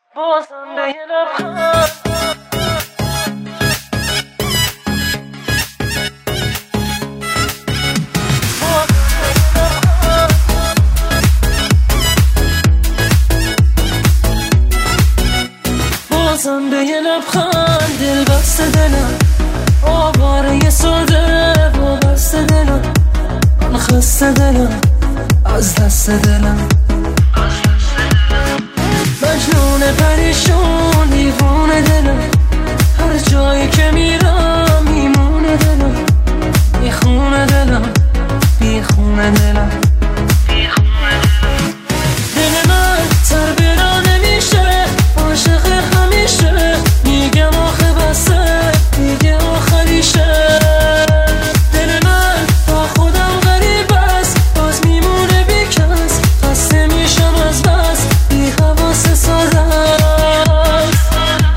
بازم به یه لبخند بازم به یه لبخند دل بسته دلم آواره ساده وابسته دلم من خسته دلم از دست دلم مجنون پریشون دیوونه دلم هر جایی که میرم میمونه دلم میخونه دلم بیخونه دلم دل من تر برا نمیشه عاشق همیشه میگم آخه بسه دیگه آخریشه دل من با خودم غریب است باز میمونه بی کس خسته میشم از بس بی حواس ساده است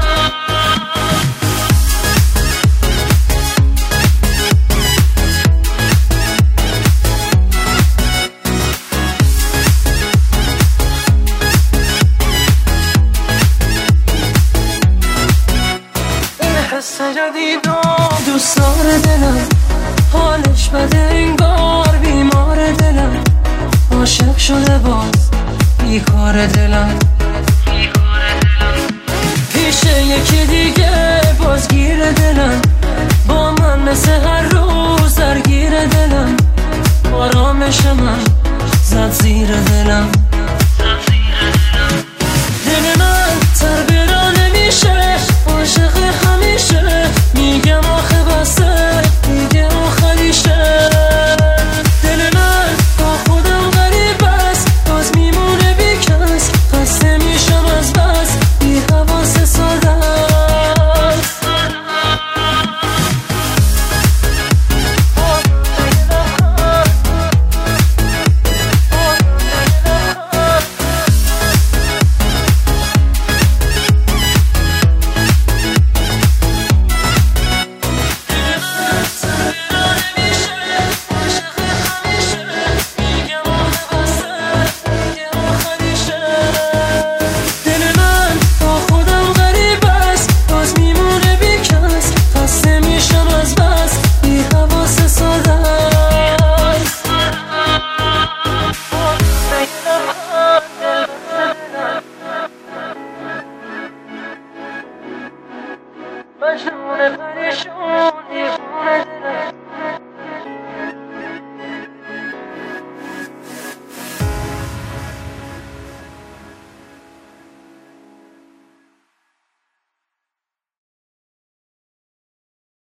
حس جدیدم دوست داره دلم حالش بده انگار بیمار دلم عاشق شده باز بیکار دلم پیش یکی دیگه بازگیر دلم با من مثل هر روز درگیر دلم آرامش من زد زیر دلم دل من تر برا نمیشه عاشق همیشه میگم آخه بسه دیگه آخریشه دل من با خودم غریب است باز میمونه بی کس خسته میشم از بس بی حواس ساده است مجنون پریشون